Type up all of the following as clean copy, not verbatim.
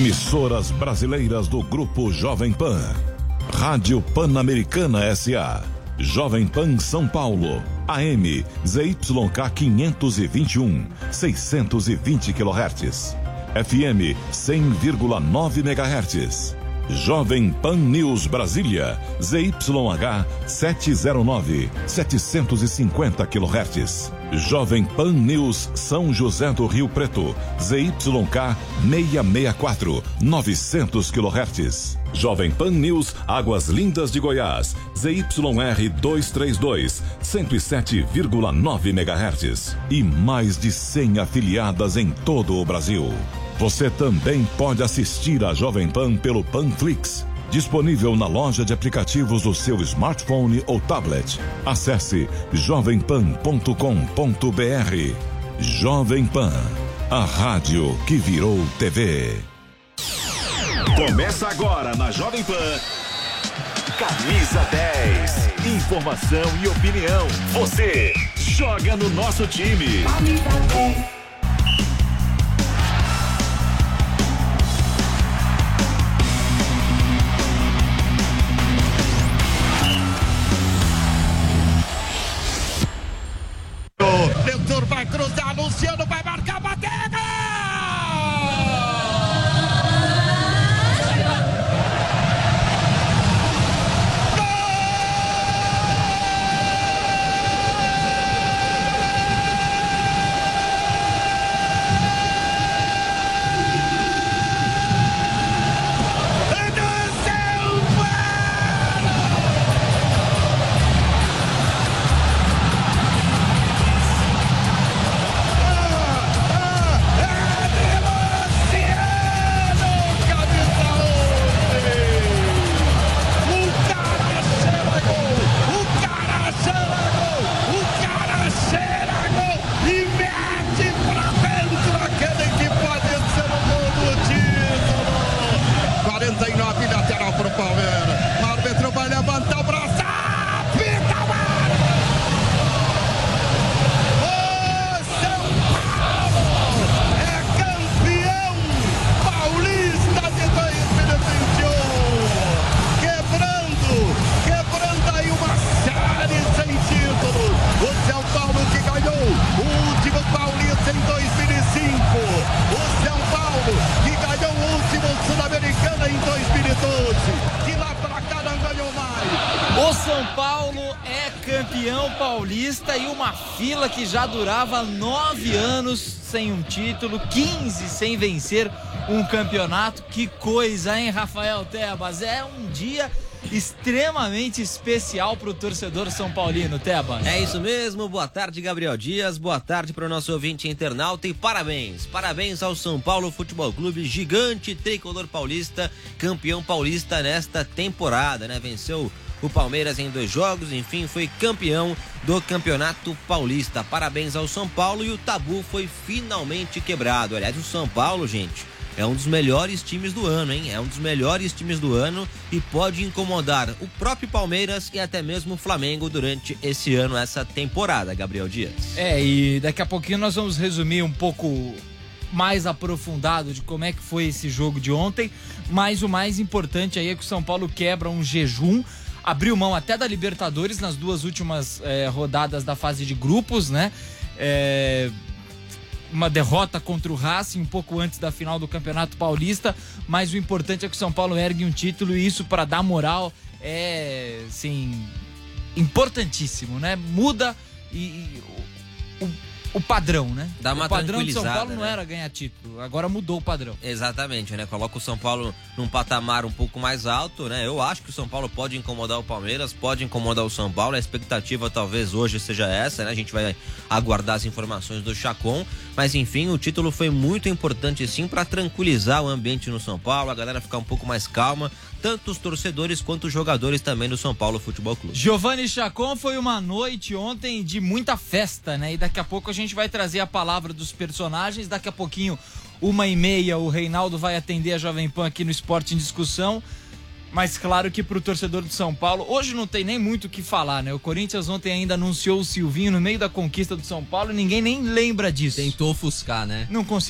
Emissoras brasileiras do Grupo Jovem Pan. Rádio Pan-Americana S.A. Jovem Pan São Paulo. AM ZYK 521, 620 kHz. FM 100,9 MHz. Jovem Pan News Brasília, ZYH 709, 750 kHz. Jovem Pan News São José do Rio Preto, ZYK 664, 900 kHz. Jovem Pan News Águas Lindas de Goiás, ZYR 232, 107,9 MHz. E mais de 100 afiliadas em todo o Brasil. Você também pode assistir a Jovem Pan pelo Panflix, disponível na loja de aplicativos do seu smartphone ou tablet. Acesse jovempan.com.br. Jovem Pan, a rádio que virou TV. Começa agora na Jovem Pan. Camisa 10. Informação e opinião. Você joga no nosso time. Camisa 10. Vai cruzar, Luciano vai marcar, bateu! Fila que já durava 9 anos sem um título, 15 sem vencer um campeonato. Que coisa, hein, Rafael Tebas? É um dia extremamente especial para o torcedor são paulino, Tebas. É isso mesmo, boa tarde, Gabriel Dias, boa tarde para o nosso ouvinte internauta e parabéns ao São Paulo Futebol Clube, gigante tricolor paulista, campeão paulista nesta temporada, né? Venceu o Palmeiras em 2 jogos, enfim, foi campeão do Campeonato Paulista. Parabéns ao São Paulo e o tabu foi finalmente quebrado. Aliás, o São Paulo, gente, é um dos melhores times do ano, hein? É um dos melhores times do ano e pode incomodar o próprio Palmeiras e até mesmo o Flamengo durante esse ano, essa temporada, Gabriel Dias. E daqui a pouquinho nós vamos resumir um pouco mais aprofundado de como é que foi esse jogo de ontem, mas o mais importante aí é que o São Paulo quebra um jejum, abriu mão até da Libertadores nas 2 últimas rodadas da fase de grupos, né? Uma derrota contra o Racing um pouco antes da final do Campeonato Paulista, mas o importante é que o São Paulo ergue um título e isso, para dar moral, é, assim, importantíssimo, né? Muda o padrão, né? Dá uma o padrão de São Paulo, né? Não era ganhar título, agora mudou o padrão. Exatamente, né? Coloca o São Paulo num patamar um pouco mais alto, né? Eu acho que o São Paulo pode incomodar o Palmeiras, pode incomodar o São Paulo, a expectativa talvez hoje seja essa, né? A gente vai aguardar as informações do Chacon, mas enfim, o título foi muito importante sim para tranquilizar o ambiente no São Paulo, a galera ficar um pouco mais calma, tanto os torcedores quanto os jogadores também do São Paulo Futebol Clube. Giovanni Chacon, foi uma noite ontem de muita festa, né? E daqui a pouco a gente vai trazer a palavra dos personagens, daqui a pouquinho 1h30 o Reinaldo vai atender a Jovem Pan aqui no Esporte em Discussão, mas claro que pro torcedor do São Paulo, hoje não tem nem muito o que falar, né? O Corinthians ontem ainda anunciou o Silvinho no meio da conquista do São Paulo e ninguém nem lembra disso. Tentou ofuscar, né? Não conseguiu.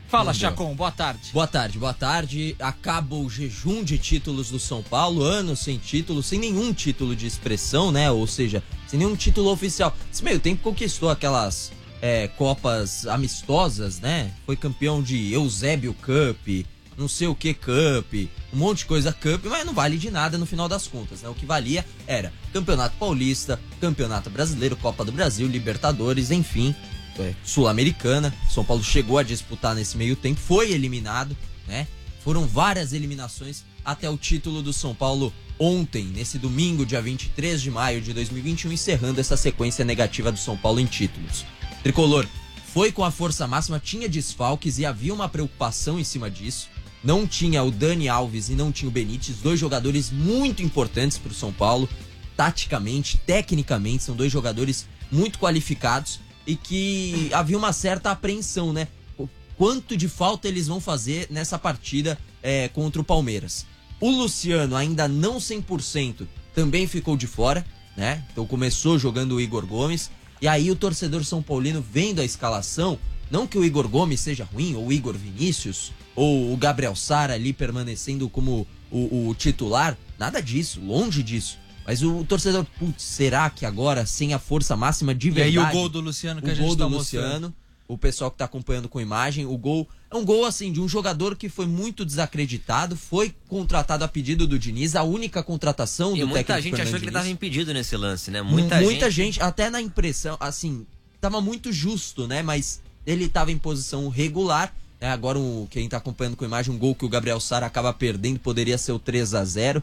Fala, Chacon, boa tarde. Boa tarde. Acaba o jejum de títulos do São Paulo, anos sem título, sem nenhum título de expressão, né? Ou seja, sem nenhum título oficial. Esse meio tempo conquistou aquelas Copas amistosas, né? Foi campeão de Eusébio Cup, não sei o que Cup, um monte de coisa Cup, mas não vale de nada no final das contas, né? O que valia era Campeonato Paulista, Campeonato Brasileiro, Copa do Brasil, Libertadores, enfim, Sul-Americana. São Paulo chegou a disputar nesse meio tempo, foi eliminado, né? Foram várias eliminações até o título do São Paulo ontem, nesse domingo, dia 23 de maio de 2021, encerrando essa sequência negativa do São Paulo em títulos. Tricolor foi com a força máxima, tinha desfalques e havia uma preocupação em cima disso. Não tinha o Dani Alves e não tinha o Benítez, dois jogadores muito importantes para o São Paulo, taticamente, tecnicamente, são dois jogadores muito qualificados e que havia uma certa apreensão, né? Quanto de falta eles vão fazer nessa partida contra o Palmeiras. O Luciano, ainda não 100%, também ficou de fora, né? Então começou jogando o Igor Gomes. E aí o torcedor São Paulino, vendo a escalação, não que o Igor Gomes seja ruim, ou o Igor Vinícius, ou o Gabriel Sara ali permanecendo como o titular, nada disso, longe disso. Mas o torcedor, putz, será que agora, sem a força máxima de verdade... E aí o gol do Luciano que a gente tá mostrando. O pessoal que tá acompanhando com imagem, o gol é um gol assim de um jogador que foi muito desacreditado, foi contratado a pedido do Diniz, a única contratação do técnico Fernando Diniz. E muita gente achou que ele tava impedido nesse lance, né? Muita gente, até na impressão, assim, tava muito justo, né? Mas ele tava em posição regular, né? Agora quem tá acompanhando com imagem, um gol que o Gabriel Sara acaba perdendo, poderia ser o 3-0,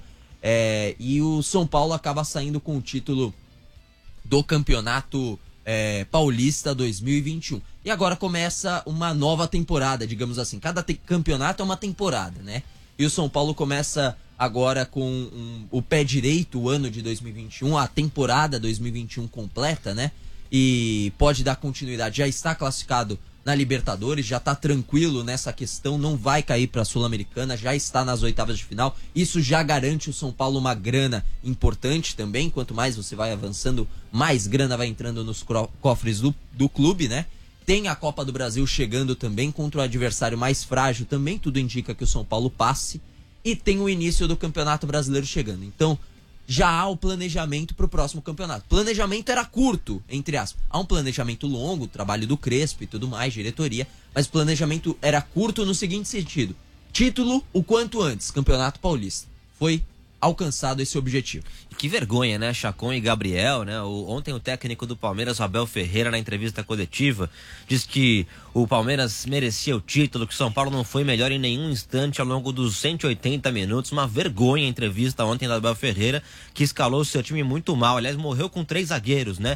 e o São Paulo acaba saindo com o título do campeonato Paulista 2021. E agora começa uma nova temporada, digamos assim. Cada campeonato é uma temporada, né? E o São Paulo começa agora com o pé direito, o ano de 2021, a temporada 2021 completa, né? E pode dar continuidade. Já está classificado na Libertadores, já está tranquilo nessa questão, não vai cair para a Sul-Americana, já está nas oitavas de final. Isso já garante o São Paulo uma grana importante também. Quanto mais você vai avançando, mais grana vai entrando nos cofres do clube, né? Tem a Copa do Brasil chegando também contra o adversário mais frágil também, tudo indica que o São Paulo passe. E tem o início do Campeonato Brasileiro chegando. Então, já há o planejamento para o próximo campeonato. Planejamento era curto, entre aspas. Há um planejamento longo, trabalho do Crespo e tudo mais, diretoria. Mas o planejamento era curto no seguinte sentido. Título o quanto antes, Campeonato Paulista. Foi alcançado esse objetivo. E que vergonha, né? Chacon e Gabriel, né? Ontem o técnico do Palmeiras, o Abel Ferreira, na entrevista coletiva, disse que o Palmeiras merecia o título, que o São Paulo não foi melhor em nenhum instante ao longo dos 180 minutos. Uma vergonha a entrevista ontem do Abel Ferreira, que escalou o seu time muito mal. Aliás, morreu com 3 zagueiros, né?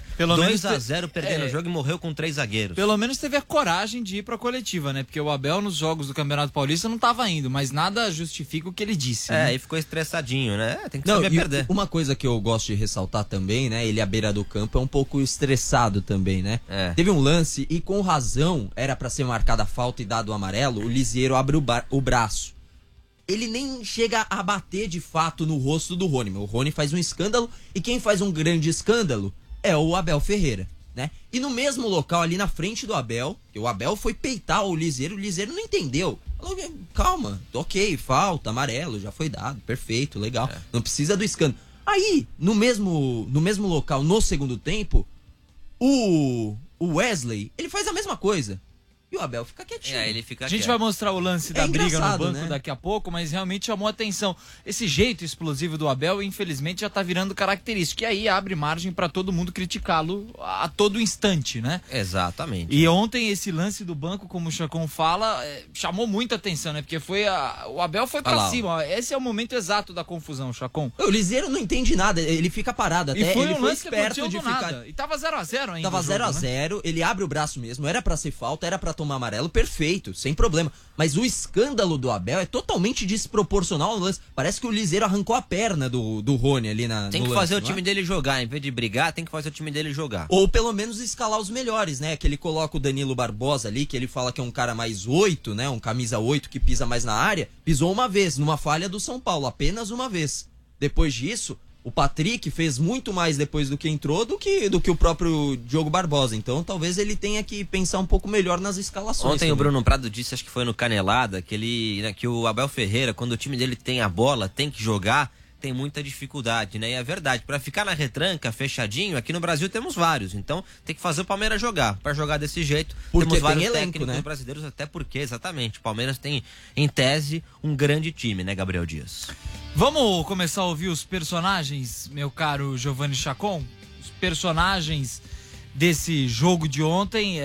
2-0 perdendo o jogo e morreu com 3 zagueiros. Pelo menos teve a coragem de ir pra coletiva, né? Porque o Abel nos jogos do Campeonato Paulista não tava indo, mas nada justifica o que ele disse. Né? E ficou estressadinho, né? Tem que saber perder. Uma coisa que eu gosto de ressaltar também, né? Ele à beira do campo é um pouco estressado também, né? Teve um lance e com razão era pra ser marcada a falta e dado o amarelo, o Lisieiro abre o braço. Ele nem chega a bater de fato no rosto do Rony. O Rony faz um escândalo e quem faz um grande escândalo é o Abel Ferreira, né? E no mesmo local ali na frente do Abel, que o Abel foi peitar o Lisieiro não entendeu. Falou, calma, ok, falta, amarelo, já foi dado, perfeito, legal. Não precisa do escândalo. Aí, no mesmo local, no segundo tempo, o Wesley, ele faz a mesma coisa. E o Abel fica quietinho. Ele fica a gente vai mostrar o lance da briga no banco, né? Daqui a pouco, mas realmente chamou a atenção. Esse jeito explosivo do Abel, infelizmente, já tá virando característico. E aí abre margem pra todo mundo criticá-lo a todo instante, né? Exatamente. E ontem esse lance do banco, como o Chacon fala, chamou muita atenção, né? Porque o Abel foi pra cima. Esse é o momento exato da confusão, Chacon. O Lisieiro não entende nada, ele fica parado. Até e foi ele um foi lance esperto de ficar. Nada. E tava 0-0 ainda. Tava 0-0, né? Ele abre o braço mesmo, era pra ser falta, era pra tomar amarelo, perfeito, sem problema. Mas o escândalo do Abel é totalmente desproporcional ao lance. Parece que o Lisieiro arrancou a perna do Rony ali Tem que fazer o time dele jogar, em vez de brigar, tem que fazer o time dele jogar. Ou pelo menos escalar os melhores, né? Que ele coloca o Danilo Barbosa ali, que ele fala que é um cara mais 8, né? Um camisa 8 que pisa mais na área. Pisou uma vez, numa falha do São Paulo, apenas uma vez. Depois disso, O Patrick fez muito mais depois do que entrou do que o próprio Diogo Barbosa. Então talvez ele tenha que pensar um pouco melhor nas escalações. Ontem também. O Bruno Prado disse, acho que foi no Canelada, que o Abel Ferreira, quando o time dele tem a bola, tem que jogar, tem muita dificuldade, né? E é verdade, para ficar na retranca, fechadinho, aqui no Brasil temos vários. Então tem que fazer o Palmeiras jogar. Para jogar desse jeito, porque temos vários elenco, técnicos, né, brasileiros, até porque, exatamente, o Palmeiras tem, em tese, um grande time, né, Gabriel Dias? Vamos começar a ouvir os personagens, meu caro Giovanni Chacon? Os personagens desse jogo de ontem,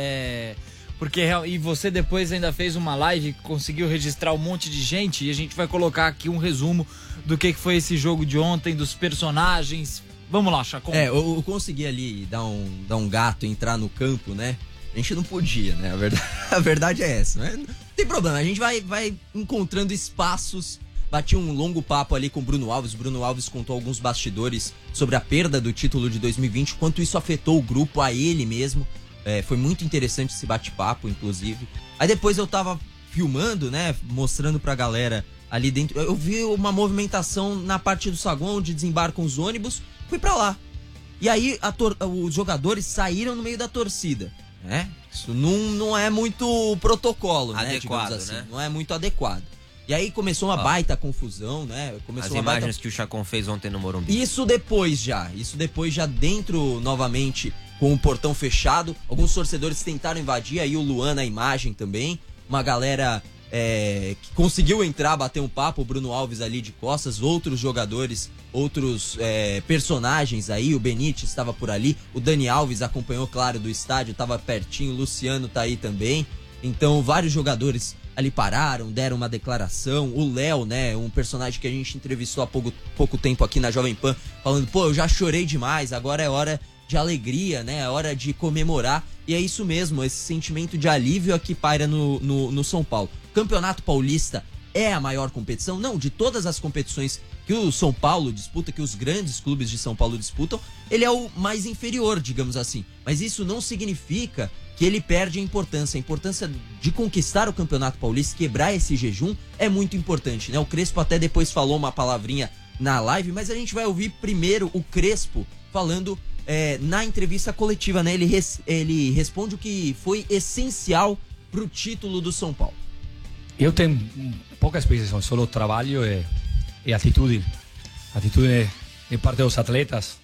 e você depois ainda fez uma live, conseguiu registrar um monte de gente, e a gente vai colocar aqui um resumo do que foi esse jogo de ontem, dos personagens. Vamos lá, Chacon. Eu consegui ali dar um gato, entrar no campo, né? A gente não podia, né? A verdade é essa, né? Não tem problema, a gente vai encontrando espaços. Bati um longo papo ali com o Bruno Alves. O Bruno Alves contou alguns bastidores sobre a perda do título de 2020, quanto isso afetou o grupo, a ele mesmo. Foi muito interessante esse bate-papo, inclusive. Aí depois eu tava filmando, né, mostrando pra galera ali dentro. Eu vi uma movimentação na parte do saguão onde desembarcam os ônibus, fui pra lá. E aí os jogadores saíram no meio da torcida, né? Isso não é muito protocolo, né, digamos assim, né? Não é muito adequado. E aí começou uma baita confusão, né? As imagens que o Chacon fez ontem no Morumbi. Isso depois já dentro novamente com o portão fechado. Alguns torcedores tentaram invadir, aí o Luan na imagem também. Uma galera que conseguiu entrar, bater um papo, o Bruno Alves ali de costas, outros jogadores, outros personagens aí, o Benítez estava por ali, o Dani Alves acompanhou, claro, do estádio, estava pertinho, o Luciano tá aí também. Então vários jogadores ali pararam, deram uma declaração. O Léo, né, um personagem que a gente entrevistou há pouco tempo aqui na Jovem Pan, falando, eu já chorei demais, agora é hora de alegria, né, é hora de comemorar. E é isso mesmo, esse sentimento de alívio aqui paira no São Paulo. Campeonato Paulista é a maior competição? Não, de todas as competições que o São Paulo disputa, que os grandes clubes de São Paulo disputam, ele é o mais inferior, digamos assim. Mas isso não significa que ele perde a importância. A importância de conquistar o Campeonato Paulista, quebrar esse jejum, é muito importante, né? O Crespo até depois falou uma palavrinha na live, mas a gente vai ouvir primeiro o Crespo falando na entrevista coletiva, né? Ele responde o que foi essencial pro título do São Paulo. Eu tenho pouca experiência, só trabalho e atitude. Atitude em parte dos atletas.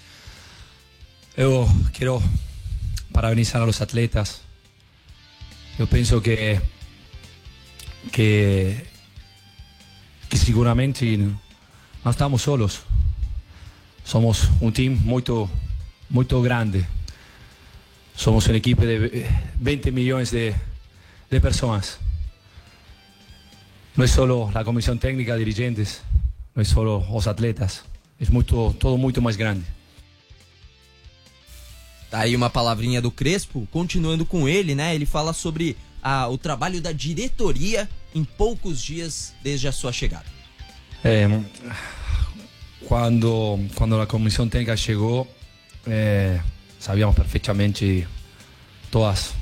Eu quero parabenizar a los atletas. Eu penso que seguramente não estamos solos. Somos um time muito grande. Somos uma equipe de 20 milhões de pessoas. Não é só a comissão técnica, dirigentes, não é só os atletas. É todo muito mais grande. Tá aí uma palavrinha do Crespo, continuando com ele, né? Ele fala sobre o trabalho da diretoria em poucos dias desde a sua chegada. Quando a comissão técnica chegou, sabíamos perfeitamente todas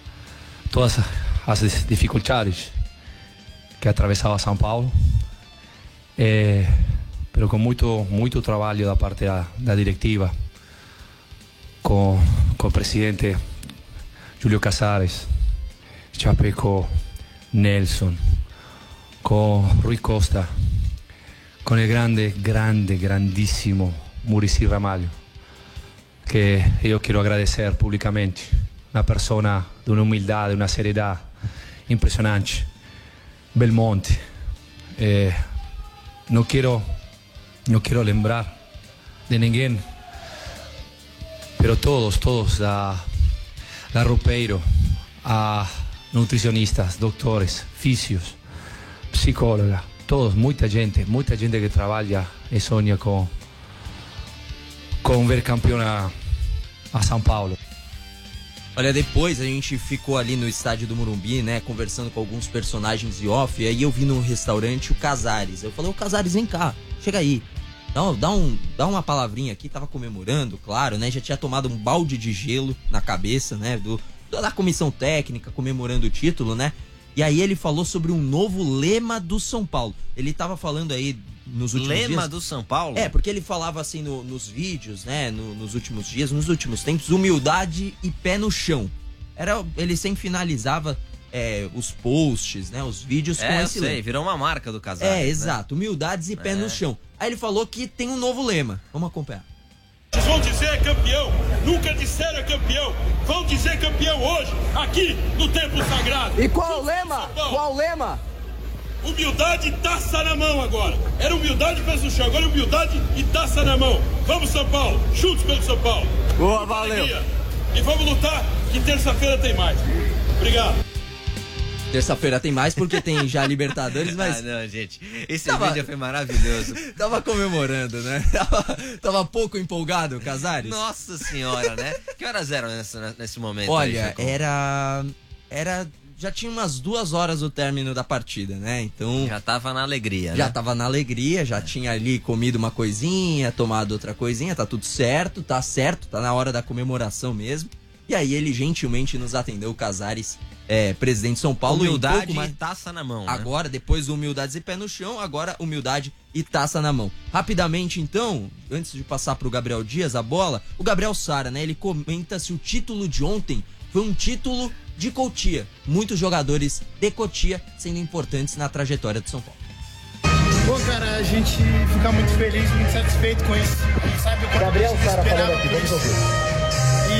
as dificuldades que atravessava São Paulo, mas com muito trabalho da parte da diretiva, com o presidente Júlio Casares, Chapeco, Nelson, com Rui Costa, com o grandíssimo Muricy Ramalho, que eu quero agradecer publicamente. Uma pessoa de uma humildade, uma seriedade impressionante. Belmonte, não quero lembrar de ninguém, pero todos da Roupeiro, a nutricionistas, doutores, físicos, psicóloga, todos, muita gente que trabalha e sonha com ver campeão a São Paulo. Olha, depois a gente ficou ali no estádio do Morumbi, né, conversando com alguns personagens de off, e aí eu vi no restaurante o Casares. Eu falei, Casares, vem cá, chega aí. Dá uma palavrinha aqui, tava comemorando, claro, né, já tinha tomado um balde de gelo na cabeça, né, da comissão técnica, comemorando o título, né, E aí ele falou sobre um novo lema do São Paulo. Ele tava falando aí nos últimos dias... Lema do São Paulo? Porque ele falava assim nos vídeos, né, nos últimos dias, nos últimos tempos, humildade e pé no chão. Ele sempre finalizava os posts, né, os vídeos com esse lema. Virou uma marca do Casares. Exato, humildades e pé no chão. Aí ele falou que tem um novo lema. Vamos acompanhar. Vocês vão dizer campeão, nunca disseram campeão, vão dizer campeão hoje, aqui no Templo Sagrado. E qual o lema? Qual o lema? Humildade e taça na mão agora. Era humildade e pés no chão, agora é humildade e taça na mão. Vamos São Paulo, juntos pelo São Paulo. Boa, valeu. E vamos lutar, que terça-feira tem mais. Obrigado. Terça-feira tem mais porque tem já Libertadores, mas... não, gente. Esse vídeo foi maravilhoso. Tava comemorando, né? Tava pouco empolgado, Casares? Nossa senhora, né? Que horas eram nesse momento? Olha, já tinha umas 2 horas o término da partida, né? Então... Já tava na alegria, Já né? tava na alegria, já tinha ali comido uma coisinha, tomado outra coisinha, tá tudo certo, tá na hora da comemoração mesmo. E aí ele gentilmente nos atendeu, o Casares, presidente de São Paulo. Humildade e taça na mão, né? Agora, depois do humildades e pé no chão, agora humildade e taça na mão. Rapidamente, então, antes de passar pro Gabriel Dias a bola, o Gabriel Sara, né? Ele comenta se o título de ontem foi um título de Cotia. Muitos jogadores de Cotia sendo importantes na trajetória do São Paulo. Pô, cara, a gente fica muito feliz, muito satisfeito com isso. A gente sabe o quanto Gabriel a gente Sara esperava falando aqui, por vamos isso. ouvir.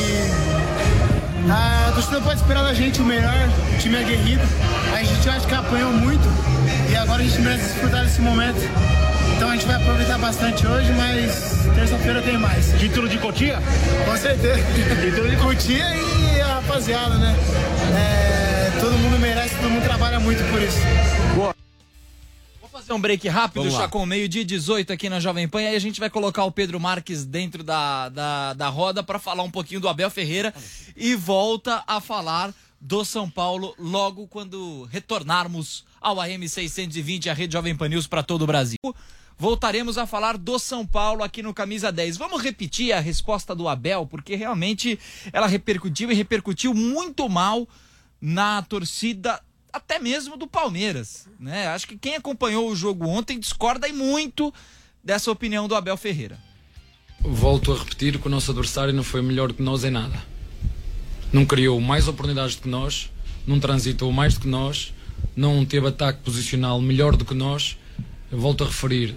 E a torcida pode esperar da gente o melhor, o time é aguerrido. A gente acha que apanhou muito e agora a gente merece desfrutar desse momento. Então a gente vai aproveitar bastante hoje, mas terça-feira tem mais. Título de Cotia? Com certeza. Título de Cotia e a rapaziada, né? Todo mundo merece, todo mundo trabalha muito por isso. Boa. Fazer um break rápido, Chacon, 12:18 aqui na Jovem Pan, e aí a gente vai colocar o Pedro Marques dentro da roda para falar um pouquinho do Abel Ferreira e volta a falar do São Paulo logo quando retornarmos ao AM 620, a rede Jovem Pan News para todo o Brasil. Voltaremos a falar do São Paulo aqui no Camisa 10. Vamos repetir a resposta do Abel, porque realmente ela repercutiu muito mal na torcida, até mesmo do Palmeiras, né? Acho que quem acompanhou o jogo ontem discorda muito dessa opinião do Abel Ferreira. Volto a repetir que o nosso adversário não foi melhor que nós em nada. Não criou mais oportunidades do que nós, não transitou mais do que nós, não teve ataque posicional melhor do que nós. Eu volto a referir,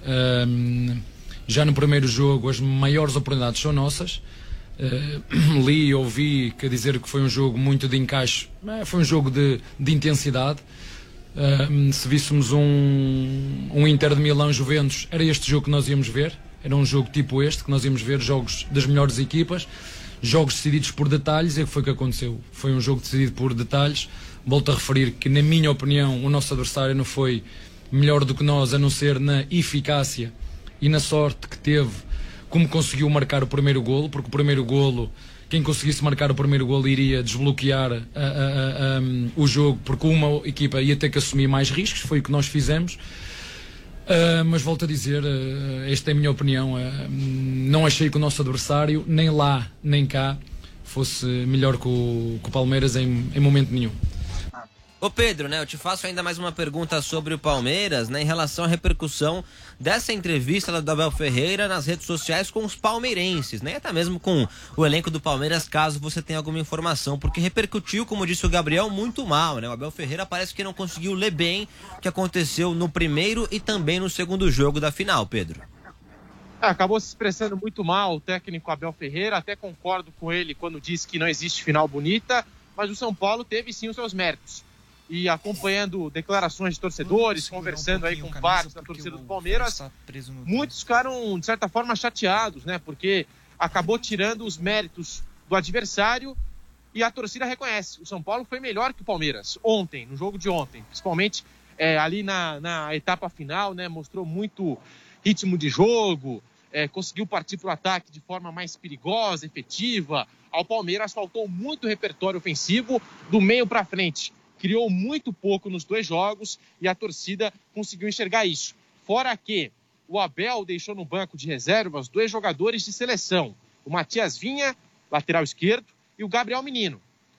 já no primeiro jogo as maiores oportunidades são nossas. Li e ouvi que dizer que foi um jogo muito de encaixe, foi um jogo de intensidade. Se víssemos um Inter de Milão-Juventus, era este jogo que nós íamos ver, era um jogo tipo este, que nós íamos ver jogos das melhores equipas, jogos decididos por detalhes, e o que foi que aconteceu? Foi um jogo decidido por detalhes. Volto a referir que, na minha opinião, o nosso adversário não foi melhor do que nós, a não ser na eficácia e na sorte que teve, como conseguiu marcar o primeiro golo, porque o primeiro golo, quem conseguisse marcar o primeiro golo iria desbloquear o jogo, porque uma equipa ia ter que assumir mais riscos, foi o que nós fizemos. Mas volto a dizer, esta é a minha opinião, não achei que o nosso adversário, nem lá nem cá, fosse melhor que o Palmeiras em momento nenhum. Ô Pedro, né, eu te faço ainda mais uma pergunta sobre o Palmeiras, né, em relação à repercussão dessa entrevista do Abel Ferreira nas redes sociais com os palmeirenses, né, até mesmo com o elenco do Palmeiras, caso você tenha alguma informação, porque repercutiu, como disse o Gabriel, muito mal, né, o Abel Ferreira parece que não conseguiu ler bem o que aconteceu no primeiro e também no segundo jogo da final, Pedro. Acabou se expressando muito mal o técnico Abel Ferreira, até concordo com ele quando disse que não existe final bonita, mas o São Paulo teve sim os seus méritos. E acompanhando declarações de torcedores, conversando aí com partes da torcida do Palmeiras, muitos ficaram, de certa forma, chateados, né? Porque acabou tirando os méritos do adversário e a torcida reconhece. O São Paulo foi melhor que o Palmeiras ontem, no jogo de ontem, principalmente ali na etapa final, né? Mostrou muito ritmo de jogo, conseguiu partir para o ataque de forma mais perigosa, efetiva. Ao Palmeiras faltou muito repertório ofensivo do meio para frente. Criou muito pouco nos 2 jogos e a torcida conseguiu enxergar isso. Fora que o Abel deixou no banco de reservas 2 jogadores de seleção. O Matias Vinha, lateral esquerdo, e o Gabriel Menino.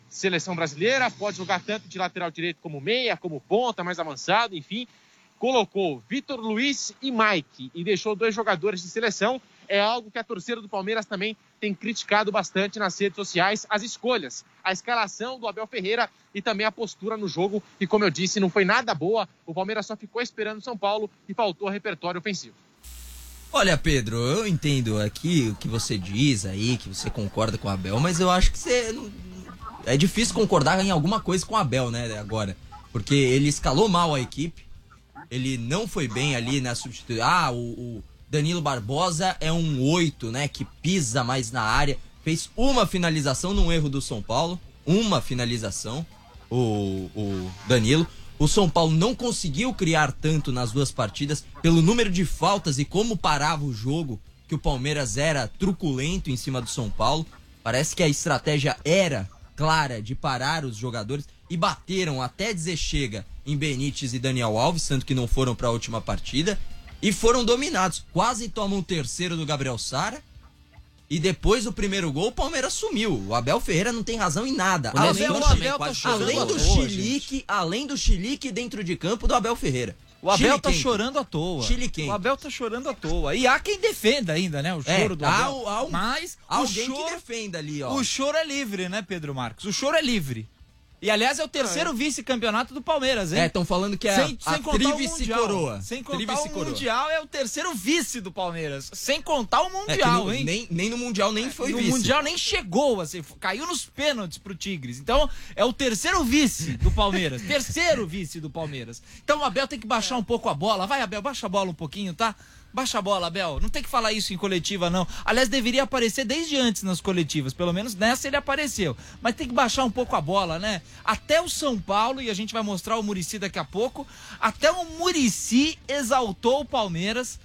seleção brasileira, pode jogar tanto de lateral direito como meia, como ponta, mais avançado, enfim. Colocou Vitor Luiz e Mike e deixou 2 jogadores de seleção. É algo que a torcida do Palmeiras também tem criticado bastante nas redes sociais. As escolhas, a escalação do Abel Ferreira e também a postura no jogo, que, como eu disse, não foi nada boa. O Palmeiras só ficou esperando o São Paulo e faltou repertório ofensivo. Olha, Pedro, eu entendo aqui o que você diz aí, que você concorda com o Abel, mas eu acho que é difícil concordar em alguma coisa com o Abel, né, agora. Porque ele escalou mal a equipe, ele não foi bem ali na substituição. O Danilo Barbosa é um 8, né, que pisa mais na área, fez uma finalização num erro do São Paulo, uma finalização, o Danilo. O São Paulo não conseguiu criar tanto nas 2 partidas, pelo número de faltas e como parava o jogo, que o Palmeiras era truculento em cima do São Paulo. Parece que a estratégia era clara de parar os jogadores e bateram até dizer chega em Benítez e Daniel Alves, tanto que não foram para a última partida, e foram dominados. Quase tomam o 3º do Gabriel Sara. E depois do primeiro gol, o Palmeiras sumiu. O Abel Ferreira não tem razão em nada. Além do chilique dentro de campo do Abel Ferreira. O Abel tá chorando à toa. O Abel tá chorando à toa. E há quem defenda ainda, né? O choro do Abel. Mas alguém que defenda ali, ó. O choro é livre, né, Pedro Marcos? O choro é livre. E, aliás, é o 3º vice-campeonato do Palmeiras, hein? Estão falando que é a tríplice coroa. Sem contar o Mundial, é o 3º vice do Palmeiras. Sem contar o Mundial, hein? Nem no Mundial nem foi vice. No Mundial nem chegou, assim, caiu nos pênaltis pro Tigres. Então, é o 3º vice do Palmeiras. 3º vice do Palmeiras. Então, o Abel tem que baixar um pouco a bola. Vai, Abel, baixa a bola um pouquinho, tá? Baixa a bola, Abel. Não tem que falar isso em coletiva, não. Aliás, deveria aparecer desde antes nas coletivas. Pelo menos nessa ele apareceu. Mas tem que baixar um pouco a bola, né? Até o São Paulo, e a gente vai mostrar o Muricy daqui a pouco, até o Muricy exaltou o Palmeiras.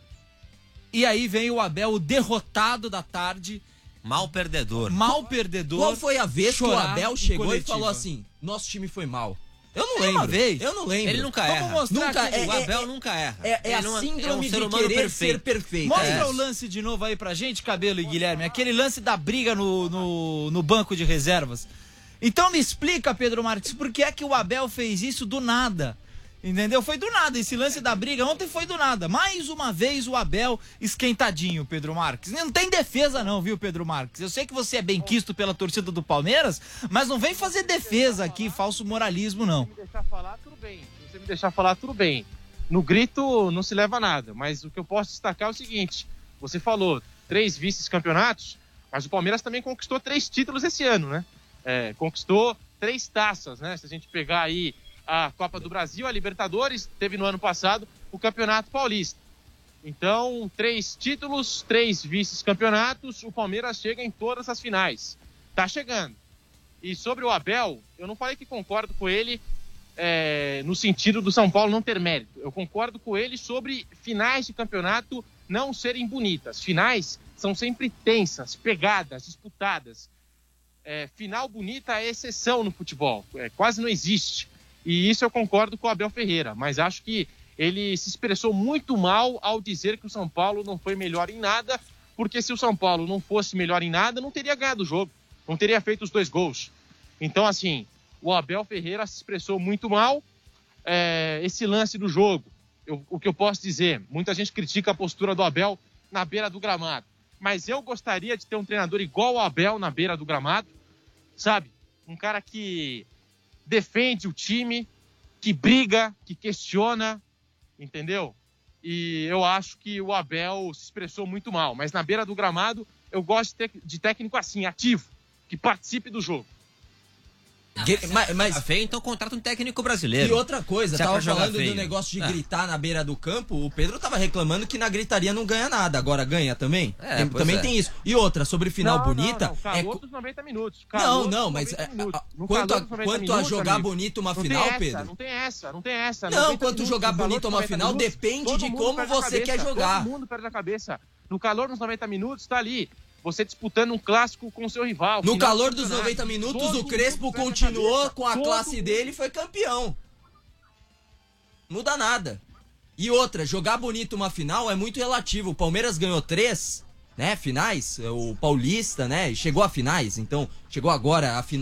E aí vem o Abel, o derrotado da tarde. Mal perdedor. Qual foi a vez que o Abel chegou e falou assim, nosso time foi mal? Eu não lembro. Eu não lembro. Ele nunca erra. O Abel nunca erra. É a síndrome de querer ser perfeito. Mostra o lance de novo aí pra gente, Cabelo e Guilherme. Aquele lance da briga no banco de reservas. Então me explica, Pedro Marques, por que é que o Abel fez isso do nada? Entendeu? Foi do nada. Esse lance da briga ontem foi do nada. Mais uma vez o Abel esquentadinho, Pedro Marques. Não tem defesa não, viu, Pedro Marques? Eu sei que você é bem quisto pela torcida do Palmeiras, mas não vem fazer defesa aqui, falso moralismo, não. Se me deixar falar, tudo bem. Se você me deixar falar, tudo bem. No grito não se leva a nada, mas o que eu posso destacar é o seguinte. Você falou 3 vices-campeonatos, mas o Palmeiras também conquistou 3 títulos esse ano, né? Conquistou 3 taças, né? Se a gente pegar aí a Copa do Brasil, a Libertadores, teve no ano passado o Campeonato Paulista. Então, 3 títulos, 3 vices-campeonatos, o Palmeiras chega em todas as finais. Tá chegando. E sobre o Abel, eu não falei que concordo com ele no sentido do São Paulo não ter mérito. Eu concordo com ele sobre finais de campeonato não serem bonitas. Finais são sempre tensas, pegadas, disputadas. Final bonita é exceção no futebol, quase não existe. E isso eu concordo com o Abel Ferreira, mas acho que ele se expressou muito mal ao dizer que o São Paulo não foi melhor em nada, porque se o São Paulo não fosse melhor em nada, não teria ganhado o jogo, não teria feito os 2 gols. Então, assim, o Abel Ferreira se expressou muito mal. Esse lance do jogo, o que eu posso dizer, muita gente critica a postura do Abel na beira do gramado, mas eu gostaria de ter um treinador igual ao Abel na beira do gramado, sabe? Um cara que defende o time, que briga, que questiona, entendeu? E eu acho que o Abel se expressou muito mal, mas na beira do gramado eu gosto de técnico assim, ativo, que participe do jogo. Mas feio, então contrata um técnico brasileiro. E outra coisa, tava falando do negócio de gritar na beira do campo. O Pedro tava reclamando que na gritaria não ganha nada. Agora ganha também? Também tem isso. E outra, sobre final bonita. Calor dos 90 minutos. Mas quanto a jogar bonito uma final, Pedro? Não tem essa. Não, quanto jogar bonito uma final depende de como você quer jogar. Todo mundo perde a cabeça. No calor dos 90 minutos, tá ali. Você disputando um clássico com o seu rival. No calor dos 90 minutos, o Crespo continuou com a classe dele e foi campeão. Muda nada. E outra, jogar bonito uma final é muito relativo. O Palmeiras ganhou 3, né, finais. O Paulista, né, chegou a finais. Então, chegou agora a final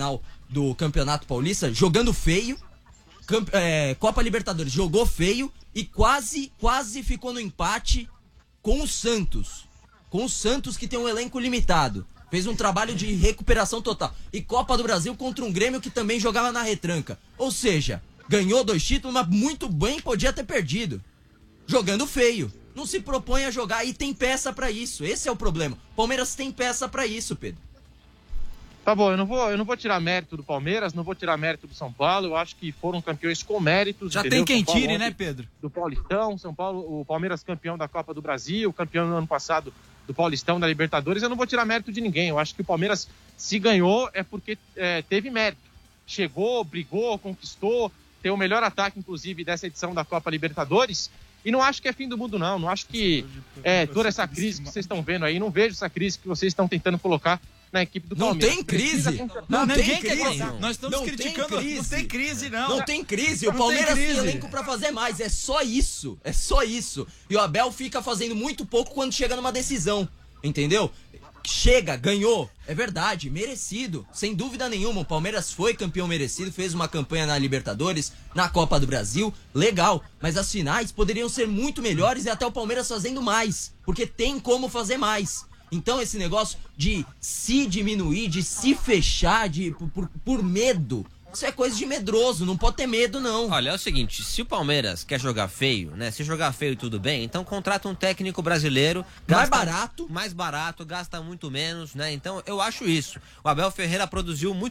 do Campeonato Paulista jogando feio. Copa Libertadores jogou feio e quase ficou no empate com o Santos. Com o Santos, que tem um elenco limitado. Fez um trabalho de recuperação total. E Copa do Brasil contra um Grêmio que também jogava na retranca. Ou seja, ganhou 2 títulos, mas muito bem podia ter perdido. Jogando feio. Não se propõe a jogar e tem peça pra isso. Esse é o problema. Palmeiras tem peça pra isso, Pedro. Tá bom, eu não vou tirar mérito do Palmeiras, não vou tirar mérito do São Paulo. Eu acho que foram campeões com méritos. Já entendeu? tem quem tire, né, Pedro? Do Paulistão, São Paulo, o Palmeiras campeão da Copa do Brasil, campeão no ano passado do Paulistão, da Libertadores. Eu não vou tirar mérito de ninguém. Eu acho que o Palmeiras, se ganhou, é porque teve mérito. Chegou, brigou, conquistou, tem o melhor ataque, inclusive, dessa edição da Copa Libertadores. E não acho que é fim do mundo, não. Não acho que toda essa crise que vocês estão vendo aí, não vejo essa crise que vocês estão tentando colocar na equipe do Palmeiras. Não tem crise. Não tem tem crise. crise. Nós estamos criticando. Não tem crise, não. Não tem crise. O Palmeiras tem elenco pra fazer mais. É só isso. É só isso. E o Abel fica fazendo muito pouco quando chega numa decisão. Entendeu? Chega, ganhou. É verdade, merecido. Sem dúvida nenhuma. O Palmeiras foi campeão merecido. Fez uma campanha na Libertadores, na Copa do Brasil. Legal. Mas as finais poderiam ser muito melhores e até o Palmeiras fazendo mais. Porque tem como fazer mais. Então esse negócio de se diminuir, de se fechar por medo, isso é coisa de medroso, não pode ter medo não. Olha, é o seguinte, se o Palmeiras quer jogar feio, né, se jogar feio tudo bem, então contrata um técnico brasileiro. Mais barato, gasta muito menos, né, então eu acho isso. O Abel Ferreira produziu muito